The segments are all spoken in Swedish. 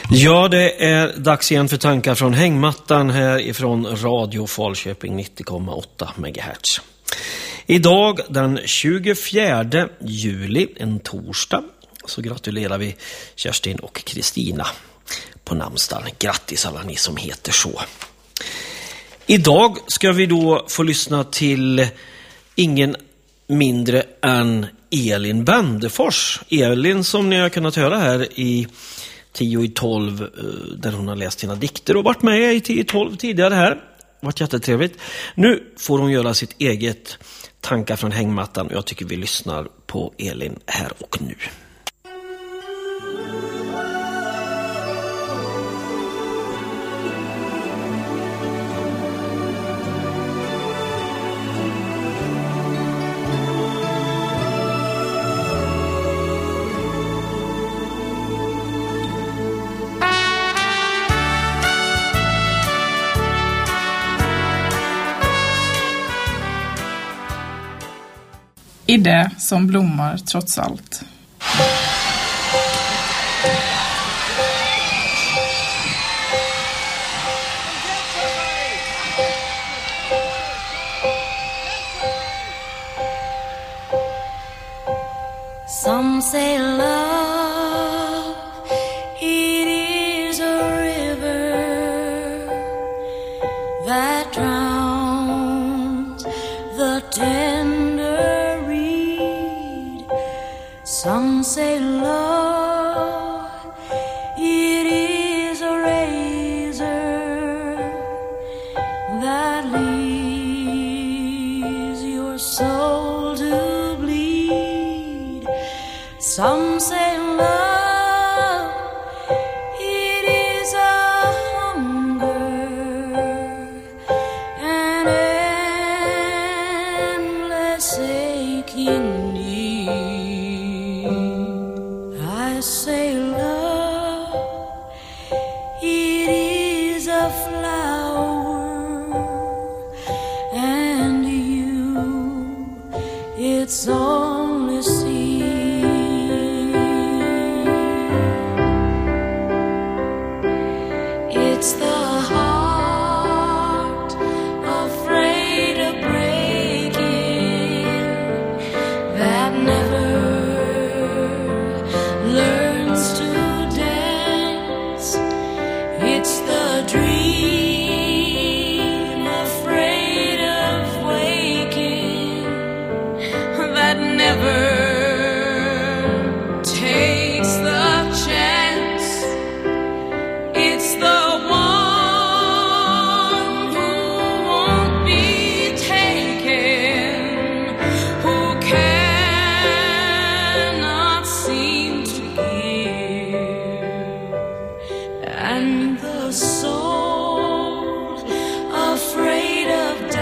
Ja, det är dags igen för tankar från hängmattan här ifrån Radio Falköping 90,8 MHz. Idag den 24 juli, en torsdag, så gratulerar vi Kerstin och Kristina på namnsdagen. Grattis alla ni som heter så. Idag ska vi då få lyssna till ingen mindre än Elin Bändefors. Elin som ni har kunnat höra här i 10 i 12 där hon har läst sina dikter och varit med i 10 i 12 tidigare här. Varit jättetrevligt. Nu får hon göra sitt eget tankar från hängmattan och jag tycker vi lyssnar på Elin här och nu. I det som blommar trots allt. Some say love, it is a river that drowns the tender reed. Some say love, it is a razor that leaves your soul to bleed. Some say love, it is a hunger, an endless aching need. I say love, it is a flower, and you, it's only seed. It's the heart afraid of breaking that never learns to dance. It's the dream afraid of waking that never takes the chance. It's the one who won't be taken, who cannot seem to give, and the soul afraid of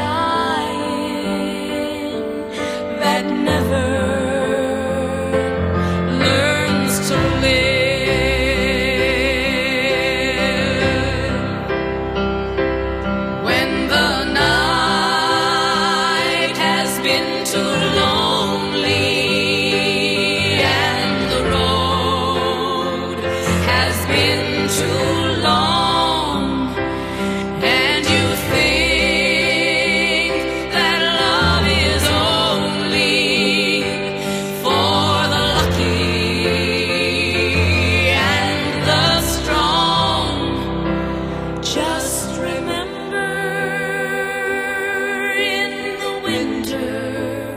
dying that never learns to live. When the night has been too lonely and the road has been too long, and you think that love is only for the lucky and the strong, just remember in the winter,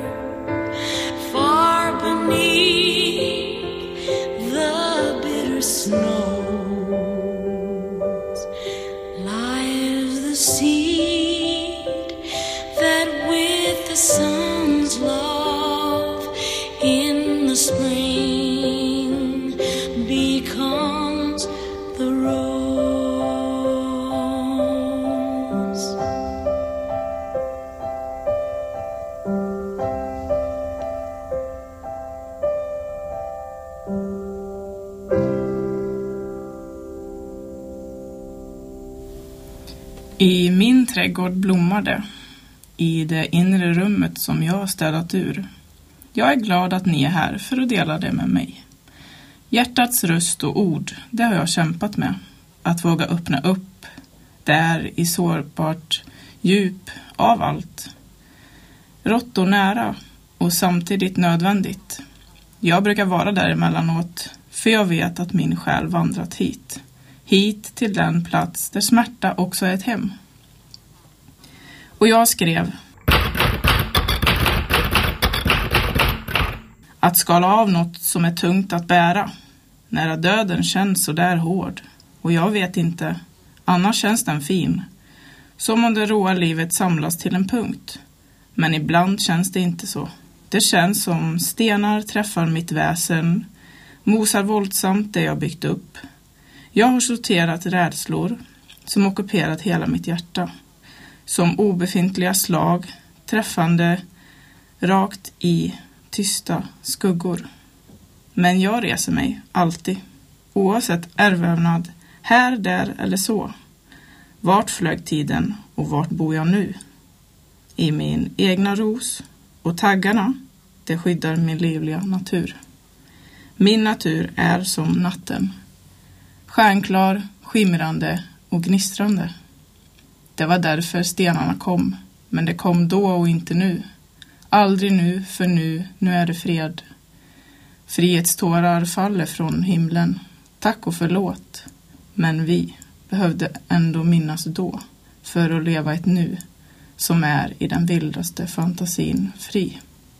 far beneath the bitter snows, lies the seed that with the sun's love in the spring becomes the rose. I min trädgård blommar det, i det inre rummet som jag har städat ur. Jag är glad att ni är här för att dela det med mig. Hjärtats röst och ord, det har jag kämpat med. Att våga öppna upp, där i sårbart djup av allt. Rått och nära och samtidigt nödvändigt. Jag brukar vara där emellanåt, för jag vet att min själ vandrat hit. Hit till den plats där smärta också är ett hem. Och jag skrev: att skala av något som är tungt att bära. Nära döden känns så där hård. Och jag vet inte, annars känns den fin. Som om det råa livet samlas till en punkt. Men ibland känns det inte så. Det känns som stenar träffar mitt väsen. Mosar våldsamt det jag byggt upp. Jag har sorterat rädslor som ockuperat hela mitt hjärta. Som obefintliga slag, träffande rakt i tysta skuggor. Men jag reser mig alltid, oavsett ärvävnad, här, där eller så. Vart flög tiden och vart bor jag nu? I min egna ros, och taggarna, det skyddar min livliga natur. Min natur är som natten, stjärnklar, skimrande och gnistrande. Det var därför stenarna kom, men det kom då och inte nu. Aldrig nu, för nu är det fred. Frihetstårar faller från himlen, tack och förlåt. Men vi behövde ändå minnas då, för att leva ett nu som är i den vildaste fantasin fri.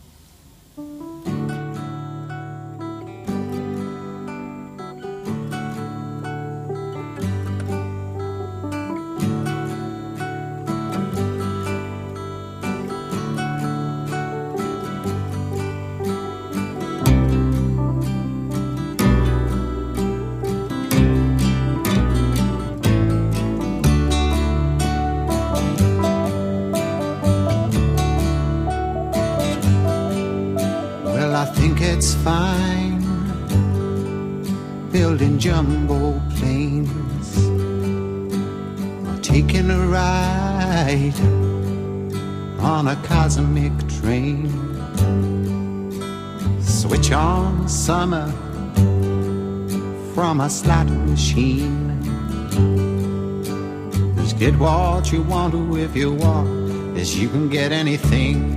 It's fine building jumbo planes or taking a ride on a cosmic train. Switch on summer from a slot machine. Just get what you want to if you want, as you can get anything.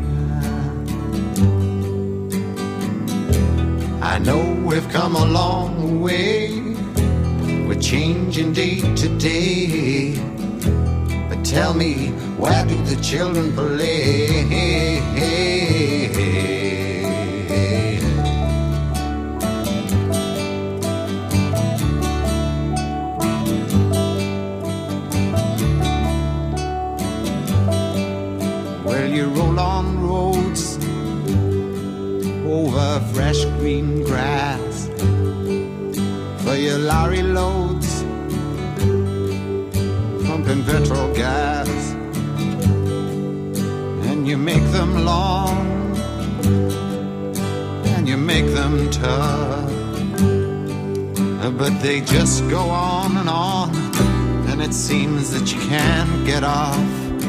I know we've come a long way, we're changing day to day. But tell me, where do the children play? Well, you roll on roads over fresh green grass for your lorry loads, pumping petrol gas, and you make them long and you make them tough, but they just go on, and it seems that you can't get off.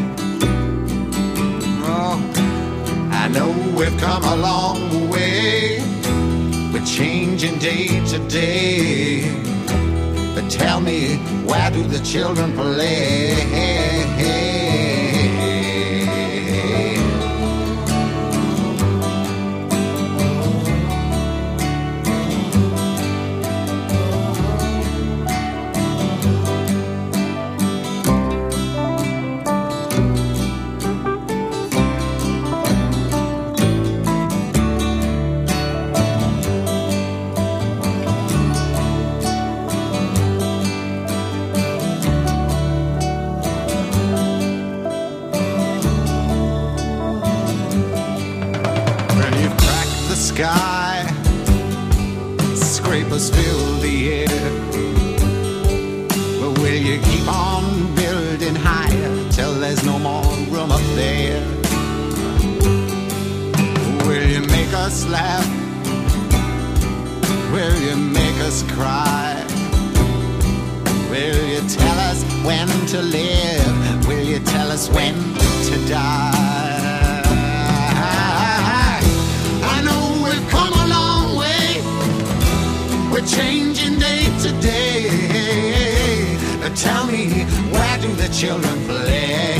Oh, I know we've come a long way, we're changing day to day. But tell me, where do the children play? Sky, scrapers fill the air, but will you keep on building higher till there's no more room up there? Will you make us laugh? Will you make us cry? Will you tell us when to live? Will you tell us when to die? changing day to day. Tell me, where do the children play?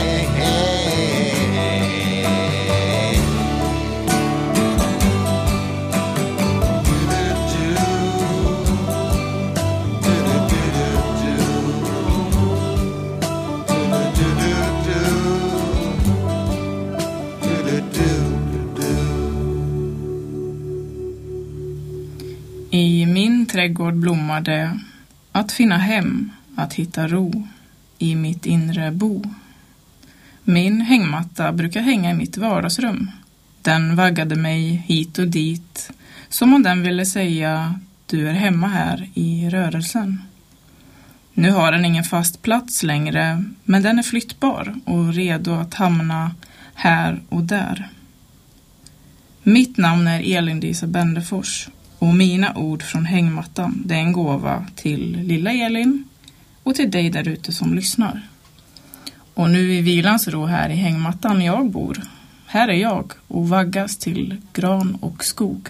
I min trädgård blommade att finna hem, att hitta ro i mitt inre bo. Min hängmatta brukar hänga i mitt vardagsrum. Den vaggade mig hit och dit, som om den ville säga, du är hemma här i rörelsen. Nu har den ingen fast plats längre, men den är flyttbar och redo att hamna här och där. Mitt namn är Elin-Disa Bendefors. Och mina ord från hängmattan, det är en gåva till lilla Elin och till dig där ute som lyssnar. Och nu i vilans ro här i hängmattan jag bor, här är jag och vaggas till gran och skog.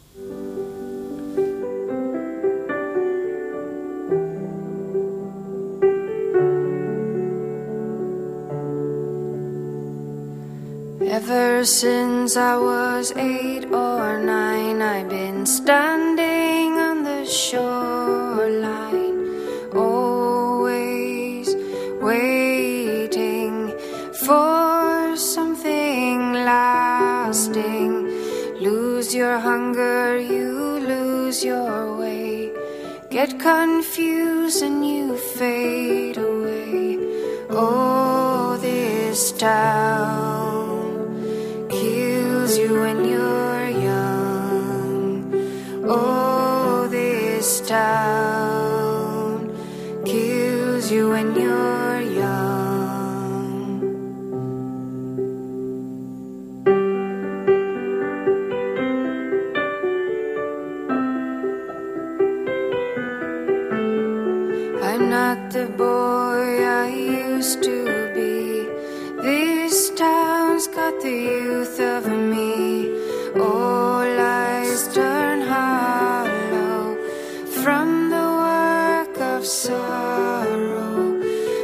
Ever since I was 8 or 9, I've been standing on the shoreline, always waiting for something lasting. Lose your hunger, you lose your way. Get confused and you fade away. Oh, this town kills you when you're young. Oh, this town kills you when you're young. I'm not the boy I used to be. This town's got the youth of me. All eyes turn hollow from the work of sorrow.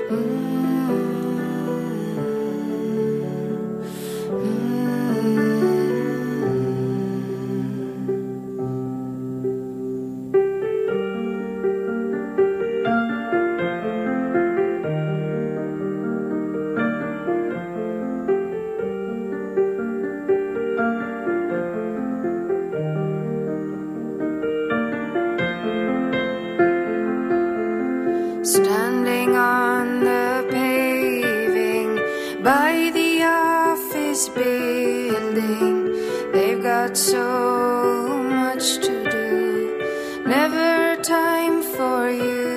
Standing on the paving by the office building, they've got so much to do, never time for you.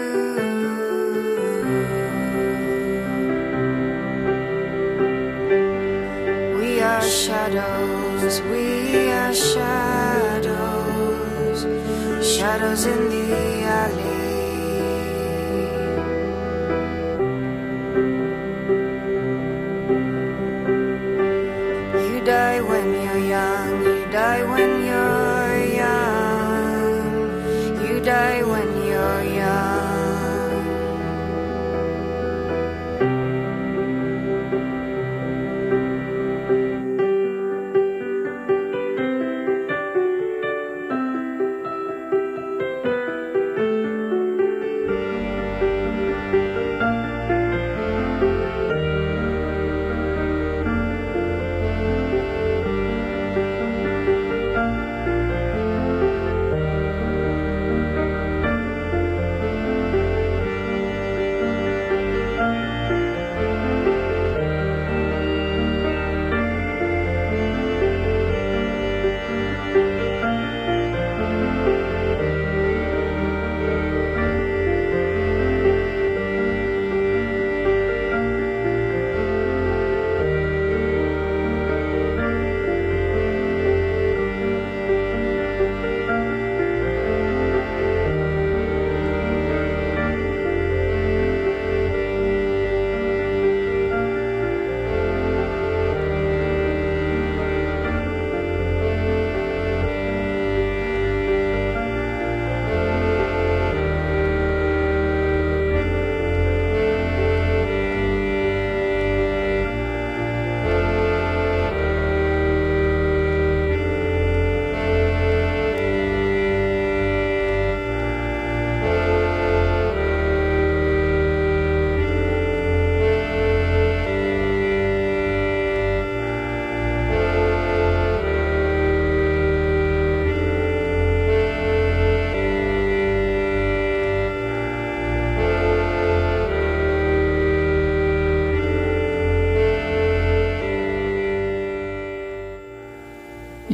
We are shadows, we are shadows, shadows in the alley. You die when you're young, you die when you're young, you die when you're young.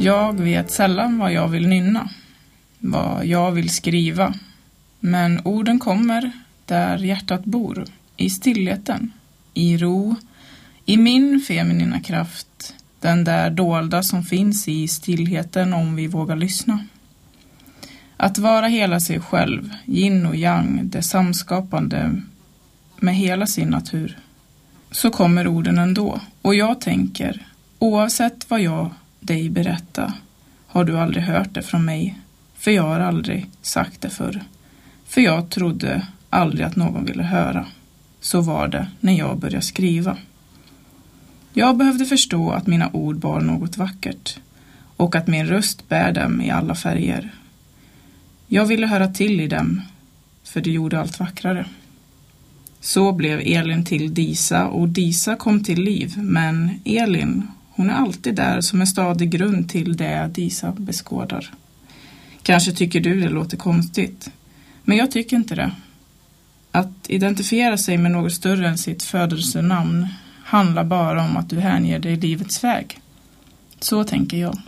Jag vet sällan vad jag vill nynna, vad jag vill skriva. Men orden kommer där hjärtat bor, i stillheten, i ro, i min feminina kraft. Den där dolda som finns i stillheten om vi vågar lyssna. Att vara hela sig själv, yin och yang, det samskapande med hela sin natur. Så kommer orden ändå. Och jag tänker, oavsett vad jag dig berätta, har du aldrig hört det från mig. För jag har aldrig sagt det förr. För jag trodde aldrig att någon ville höra. Så var det när jag började skriva. Jag behövde förstå att mina ord bar något vackert. Och att min röst bär dem i alla färger. Jag ville höra till i dem, för det gjorde allt vackrare. Så blev Elin till Disa och Disa kom till liv. Men Elin, hon är alltid där som en stadig grund till det Disa beskådar. Kanske tycker du det låter konstigt, men jag tycker inte det. Att identifiera sig med något större än sitt födelsenamn handlar bara om att du hänger dig livets väg. Så tänker jag.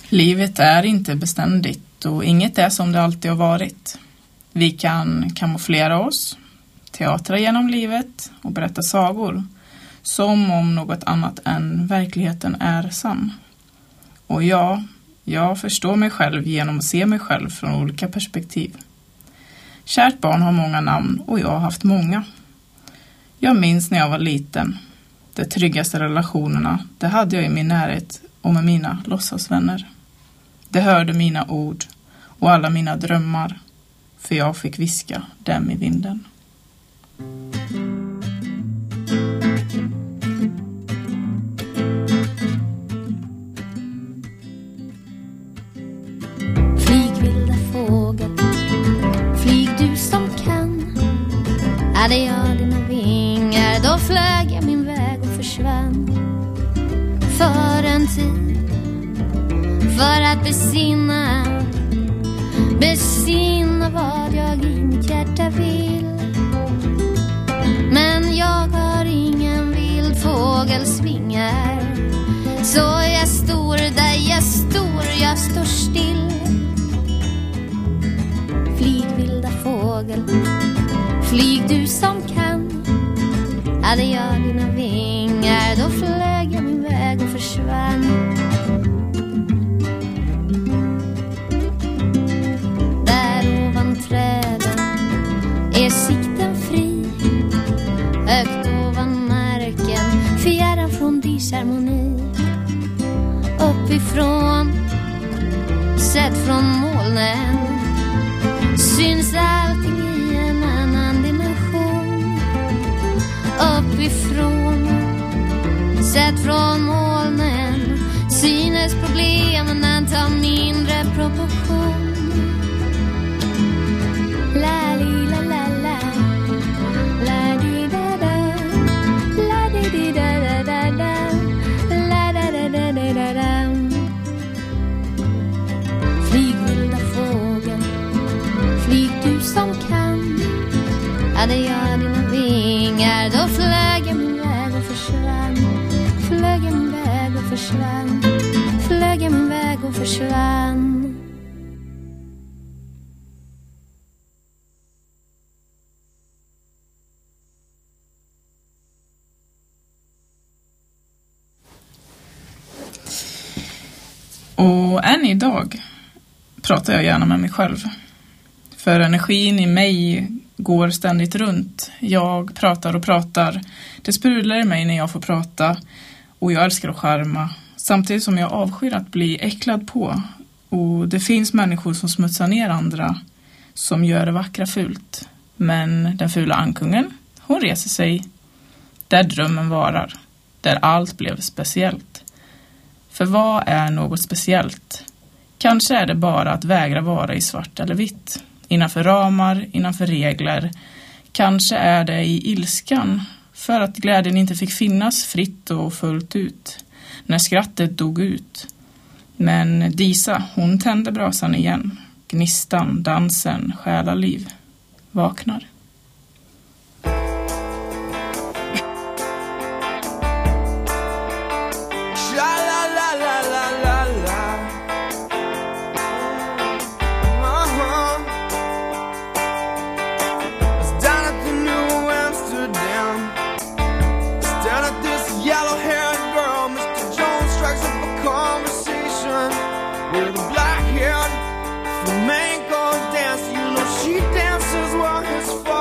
Livet är inte beständigt och inget är som det alltid har varit. Vi kan kamouflera oss, teatra genom livet och berätta sagor som om något annat än verkligheten är sann. Och jag förstår mig själv genom att se mig själv från olika perspektiv. Kärt barn har många namn och jag har haft många. Jag minns när jag var liten. De tryggaste relationerna, det hade jag i min närhet och med mina låtsasvänner. De hörde mina ord och alla mina drömmar, för jag fick viska dem i vinden. Flyg vilda fågel, flyg du som kan. Hade jag dina vingar, då flög jag min väg och försvann. För en tid, för att besinna vad jag i mitt hjärta vill. Men jag har ingen vild fågelsvingar, så jag står där jag står still. Flyg vilda fågel, flyg du som kan. Hade jag dina vingar, då flög jag min väg och försvann. Där ovan träden är sikten fri, högt ovan marken, fjärran från disharmoni. Uppifrån, sett från molnen, syns allting i en annan dimension. Uppifrån, sett från molnen, synes problemen anta mindre proportion. La li la la la, la di da da, la di di da da da da, la da da da da da da. Flyg vilda fågel, flyg du som kan. Hade jag dina vingar, då flög jag min väg och försvann. Flög jag min väg och försvann. Flög jag min väg och försvann. Och än idag pratar jag gärna med mig själv. För energin i mig går ständigt runt. Jag pratar och pratar. Det sprudlar i mig när jag får prata. Och jag älskar att skärma. Samtidigt som jag avskyr att bli äcklad på. Och det finns människor som smutsar ner andra. Som gör det vackra fult. Men den fula ankungen, hon reser sig. Där drömmen varar. Där allt blev speciellt. För vad är något speciellt? Kanske är det bara att vägra vara i svart eller vitt. Innanför ramar, innanför regler. Kanske är det i ilskan. För att glädjen inte fick finnas fritt och fullt ut. När skrattet dog ut. Men Disa, hon tände brasan igen. Gnistan, dansen, själaliv. Vaknar. Flamenco dance, you know she dances while his father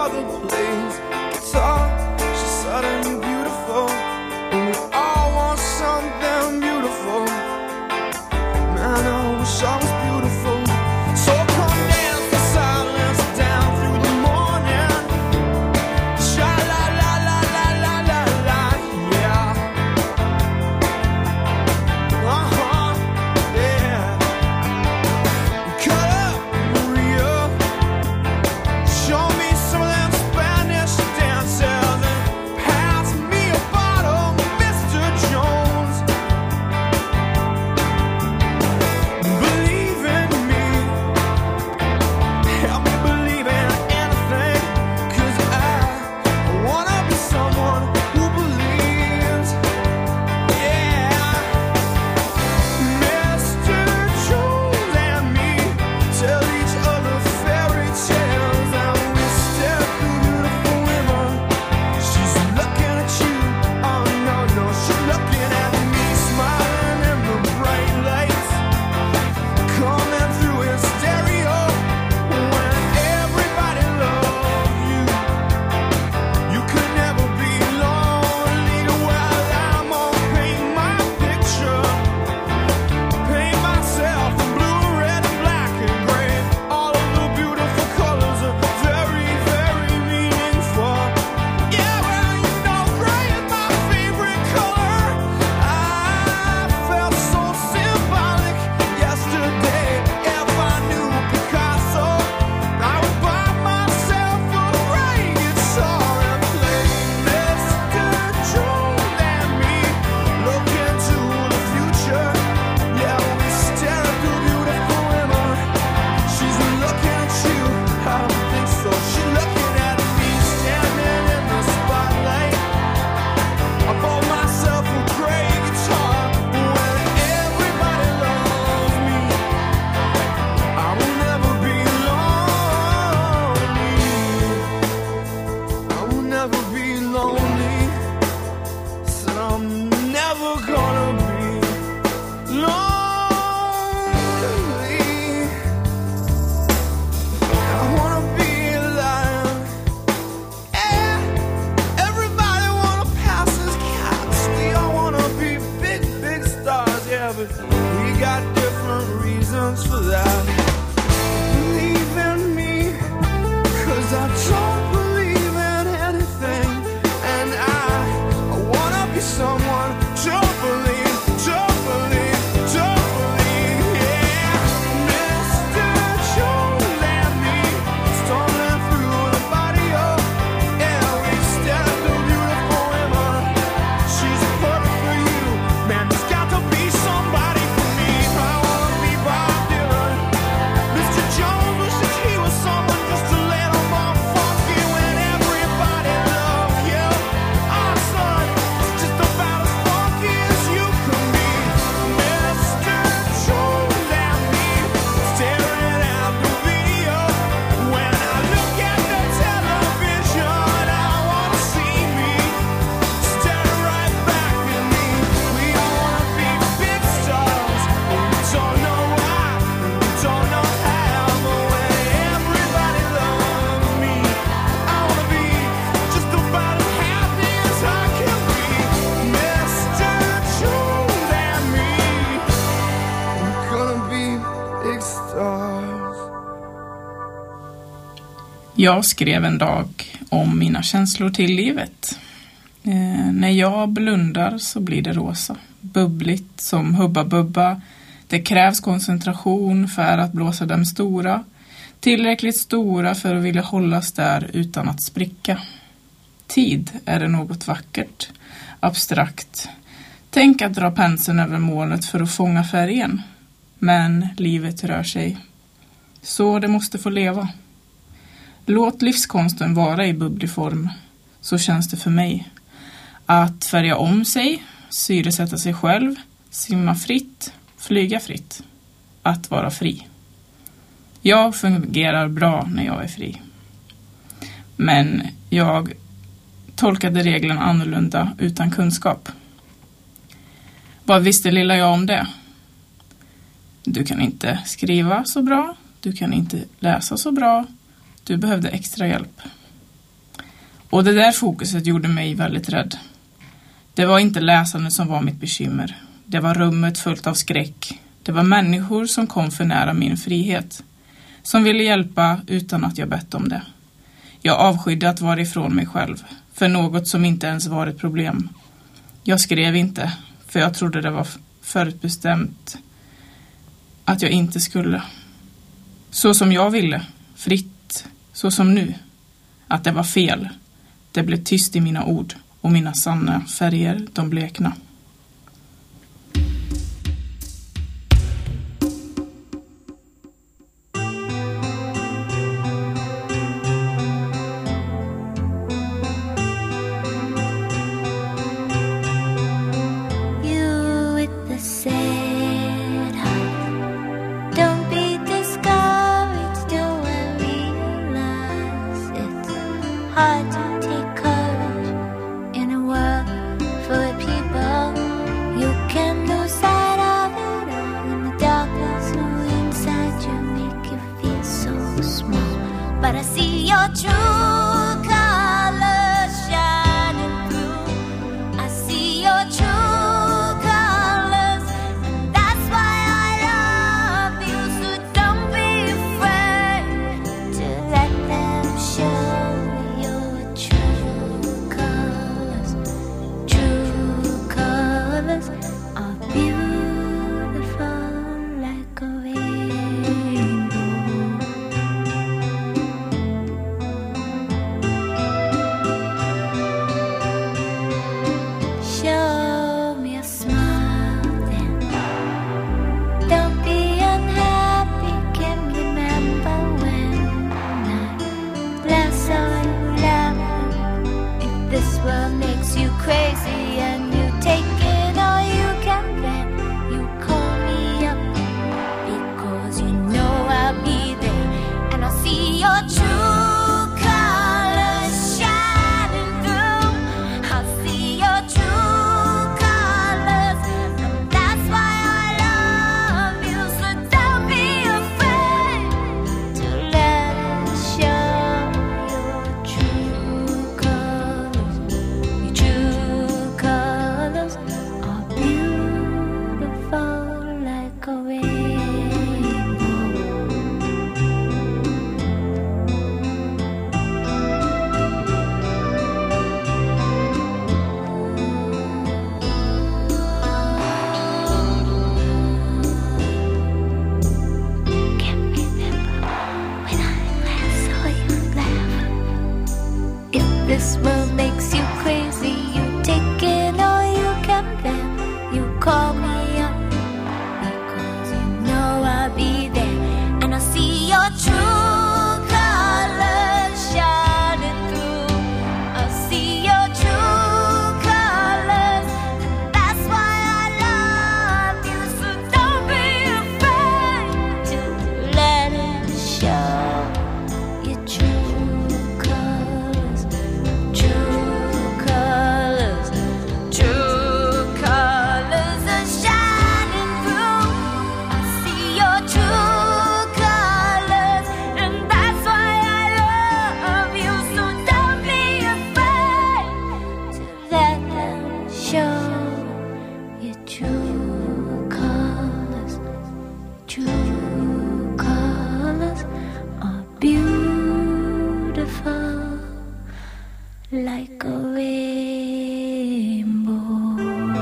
Jag skrev en dag om mina känslor till livet. När jag blundar så blir det rosa. Bubbligt som Hubba Bubba. Det krävs koncentration för att blåsa dem stora. Tillräckligt stora för att vilja hållas där utan att spricka. Tid är det något vackert, abstrakt. Tänk att dra penseln över målet för att fånga färgen. Men livet rör sig. Så det måste få leva. Låt livskonsten vara i bubblig form. Så känns det för mig. Att färga om sig, syresätta sig själv, simma fritt, flyga fritt. Att vara fri. Jag fungerar bra när jag är fri. Men jag tolkade reglerna annorlunda utan kunskap. Vad visste lilla jag om det? Du kan inte skriva så bra. Du kan inte läsa så bra. Du behövde extra hjälp. Och det där fokuset gjorde mig väldigt rädd. Det var inte läsandet som var mitt bekymmer. Det var rummet fullt av skräck. Det var människor som kom för nära min frihet. Som ville hjälpa utan att jag bett om det. Jag avskydde att vara ifrån mig själv. För något som inte ens var ett problem. Jag skrev inte. För jag trodde det var förutbestämt att jag inte skulle. Så som jag ville. Fritt. Så som nu. Att det var fel. Det blev tyst i mina ord. Och mina sanna färger, de blekna. Hard to take courage in a world full of people. You can lose sight of it all in the darkness. Oh, inside you make you feel so small. But I see your true colors shining through. I see your true colors, and that's why I love you. So don't be afraid to let them show. This world makes you crazy and you take it all you can bear. You call me up because you know I'll be there. And I'll see your true colors shining through. I'll see your true colors, and that's why I love you. So don't be afraid to let it show your true colors. True colors are beautiful like a rainbow. Can't remember when I last saw you laugh. If this world makes you crazy, you take it all you can bear. You call me up because you know I'll be there. And I'll see your true colors shining through. I'll see your true colors, and that's why I love you. So don't be afraid to let it show your true colors. True like a rainbow.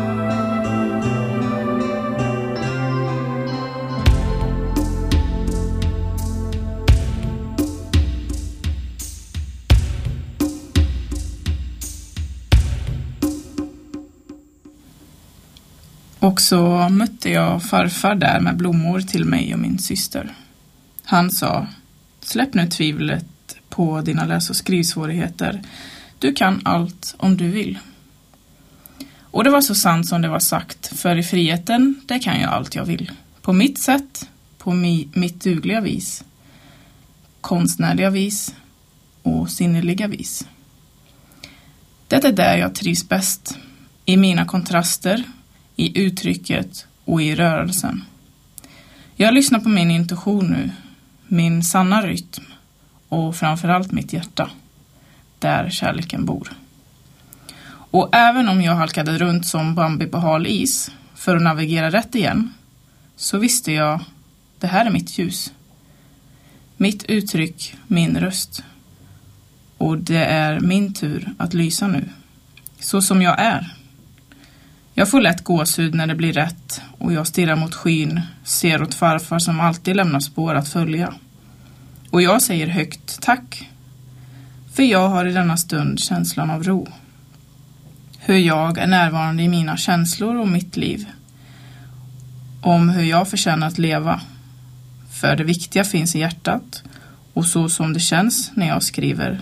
Och så mötte jag farfar där med blommor till mig och min syster. Han sa, släpp nu tvivlet på dina läs- och skrivsvårigheter. Du kan allt om du vill. Och det var så sant som det var sagt, för i friheten, det kan jag allt jag vill. På mitt sätt, på mitt dugliga vis, konstnärliga vis och sinneliga vis. Det är där jag trivs bäst, i mina kontraster, i uttrycket och i rörelsen. Jag lyssnar på min intuition nu, min sanna rytm och framförallt mitt hjärta, där kärleken bor. Och även om jag halkade runt som Bambi på hal is för att navigera rätt igen, så visste jag, det här är mitt ljus. Mitt uttryck, min röst. Och det är min tur att lysa nu, så som jag är. Jag får lätt gåshud när det blir rätt och jag stirrar mot skyn, ser åt farfar som alltid lämnar spår att följa. Och jag säger högt tack, för jag har i denna stund känslan av ro. Hur jag är närvarande i mina känslor och mitt liv. Om hur jag förtjänar att leva. För det viktiga finns i hjärtat och så som det känns när jag skriver.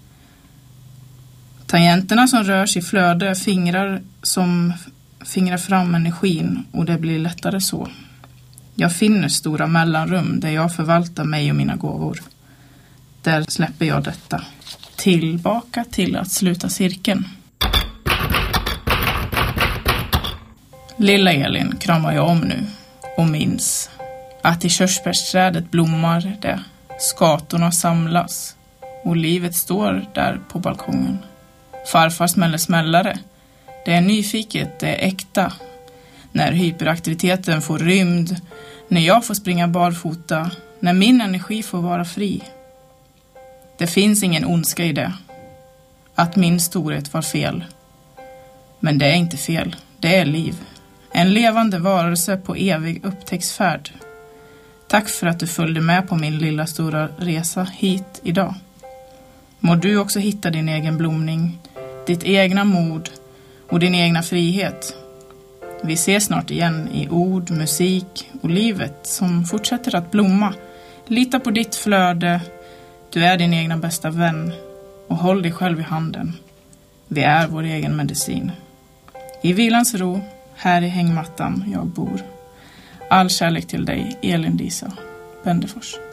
Tangenterna som rörs i flöde, fingrar som fingrar fram energin och det blir lättare så. Jag finner stora mellanrum där jag förvaltar mig och mina gåvor. Där släpper jag detta. Tillbaka till att sluta cirkeln. Lilla Elin kramar jag om nu och minns att i körsbärsträdet blommar det, skatorna samlas och livet står där på balkongen. Farfar smäller smällare. Det är nyfiket, det är äkta. När hyperaktiviteten får rymd, när jag får springa barfota, när min energi får vara fri. Det finns ingen ondska i det. Att min storhet var fel. Men det är inte fel, det är liv. En levande varelse på evig upptäcktsfärd. Tack för att du följde med på min lilla stora resa hit idag. Må du också hitta din egen blomning, ditt egna mod och din egna frihet. Vi ses snart igen i ord, musik och livet som fortsätter att blomma. Lita på ditt flöde, du är din egna bästa vän och håll dig själv i handen. Vi är vår egen medicin. I vilans ro, här i hängmattan jag bor. All kärlek till dig, Elin Disa Bendefors.